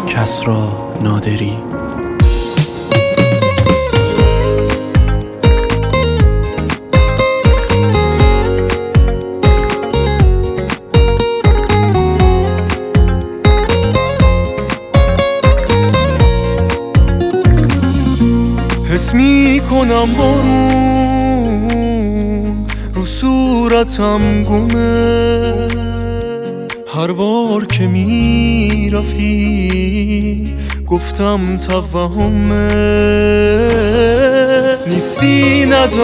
کسری نادری. حس میکنم بارون رو صورتم گمه، هر بار که میرفتی گفتم توهمه. نیستی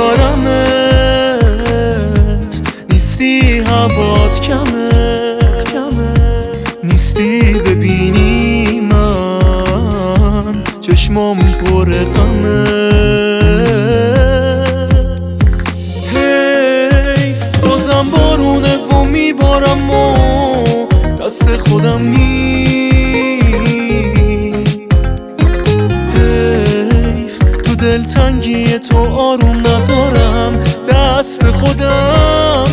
ندارمت، نیستی هوات کمه، نیستی ببینی من چشمام پر غمه. حیف بازم بارونه و میبارم و دست خودم نیست. حیف تو دلتنگی تو آروم ندارم، دست خودم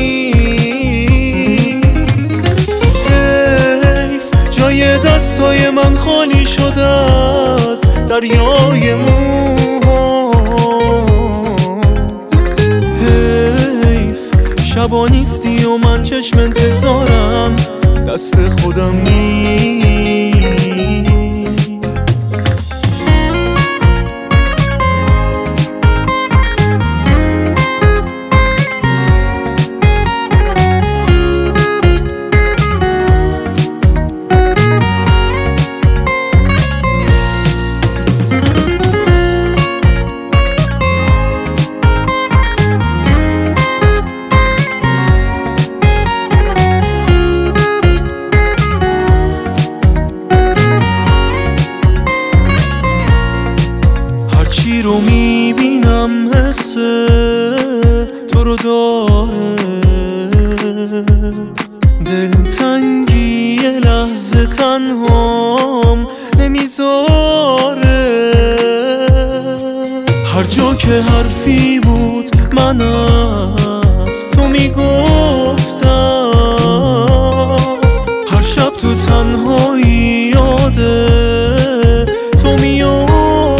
نیست. حیف جای دستای من خالی شده است، دریای موهات. حیف شبا نیستی و من چشم انتظارم، دست خودم نیست. چی رو میبینم حس تو رو داره، دلتنگی یه لحظه تنهام نمیذاره. هر جا که حرفی بود من از تو میگفتم، هر شب تو تنهایی یاده تو میافتم.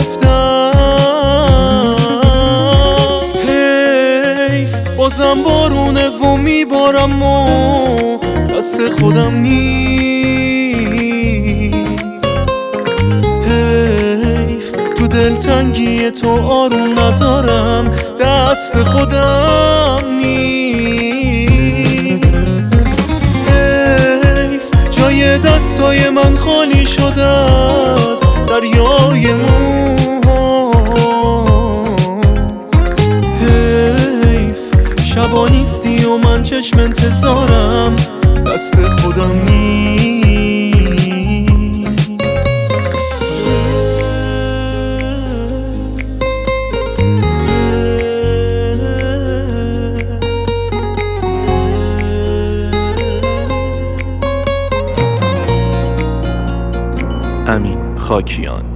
بازم بارونه و میبارم و دست خودم نیست. حیف تو دلتنگی تو آروم ندارم، دست خودم نیست. حیف جای دستای من خالی شده است، دریای شبا نیستی و من چشم انتظارم، دست خودم نیست. امین خاکیان.